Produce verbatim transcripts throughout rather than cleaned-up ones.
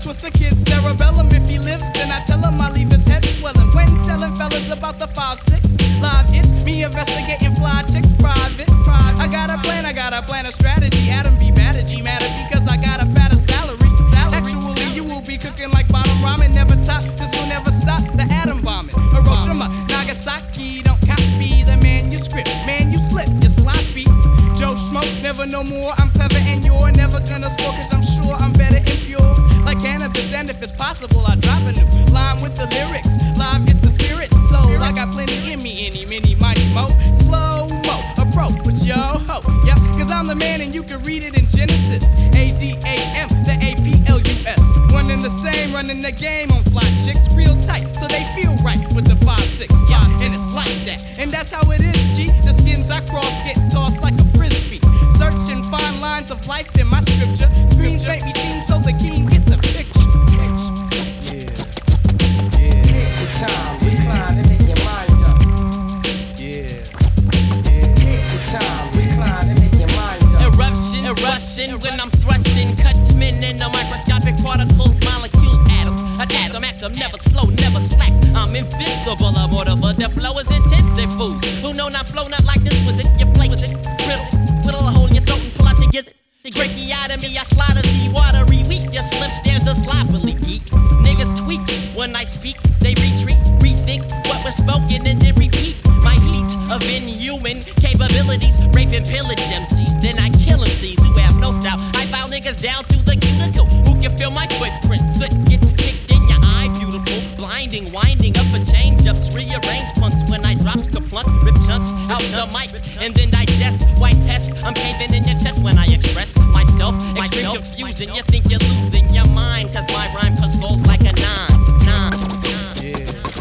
twist a kid's cerebellum. If he lives, then I tell him I leave his head swelling. When telling fellas about the five six live, it's me investigating fly chicks private. I got a plan, I got a plan, a strategy. Adam be mad at G matter because I got a fatter salary. Actually, you will be cooking like bottom ramen. Never top, this will never stop the atom bombing. Hiroshima, Nagasaki, don't copy the manuscript. Man, you slip, you're sloppy. Joe Smoke, never no more. I'm clever and you're never gonna score, cause I'm sure I'm better and pure. Like cannabis, and if it's possible, I drop a new line with the lyrics. Live is the spirit, soul. I got plenty in me, any, many, mighty mo. Slow mo, approach with yo ho. Yep, cause I'm the man and you can read it in Genesis. A D A M, the A P L U S. One and the same, running the game on fly chicks. Real tight, so they feel right with the five six. Yeah, and it's like that. And that's how it is, G. The skins I cross get tossed like a frisbee. Search and find lines of life in my scripture. Screams make me seem so the king get the picture. Yeah, yeah. Take the time, recline and make your mind up. Yeah, yeah. Take the time, recline and make your mind up. Eruption, eruption, when I'm thrusting, cuts men in the microscopic particles, molecules, atoms. Attack them, act them, never slow, never slacks. I'm invincible, I'm whatever. The flow is intensive, fools who know not flow, not like this. Was it your play? Was it brittle? Whittle a hole in your throat and pull out your gizzard. Tracheotomy, I slaughter the watery weak. Your slip stands a sloppily geek. Niggas tweak when I speak. They retreat, rethink what was spoken and then repeat. My heat of inhuman capabilities, rape and pillage M Cs. Then I kill M Cs who have no style. I file niggas down to the cuticle. Who can feel my footprint? Soot gets kicked in your eye, beautiful. Blinding, winding up a change ups. Rearrange punts when I drops kaplunk. Rip chunks out the mic and then digest. White test, I'm caving in your chest when I express myself. Extreme confusion, you think you're losing your mind. Cause my rhyme cuts goals like a nine. Nine. Yeah.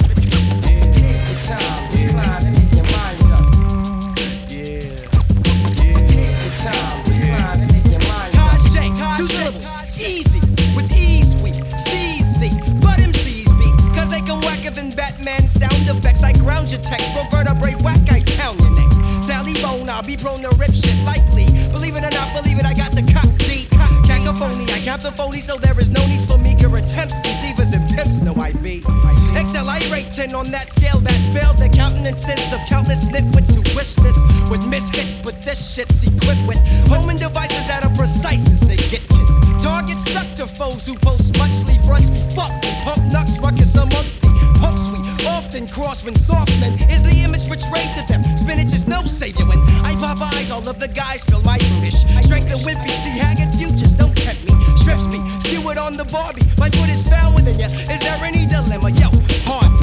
Take the time, recline and make your mind up. Yeah. Take the time, recline and make your mind up. Tajay, two syllables, easy, with ease we seize thee. But M Cs be, cause they come whacker than Batman sound effects. I ground your text, broke vertebrae whack, I pound your necks. Sally Bone, I'll be prone to rip shit likely. Believe it or not, believe it, I got the cop deep. Cacophony, I cap the phony, so there is no need for meager attempts. Deceivers and pimps know I be. Excel, I rate ten on that scale that spell the countenances of countless nitwits who wish this with mishits, but this shit's equipped with homing devices that are precise as they get kids. Targets stuck to foes who post much sleeve runs be fucked and pump nuts ruckus amongst the punks we often cross when soft men is the image portrayed to them. Spinach is no savior when I pop eyes, all of the guys feel my brutish strength and wimpy, see haggard futures don't tempt me, strips me, skew it on the Barbie, my foot is found within ya, is there any dilemma? Yo, hard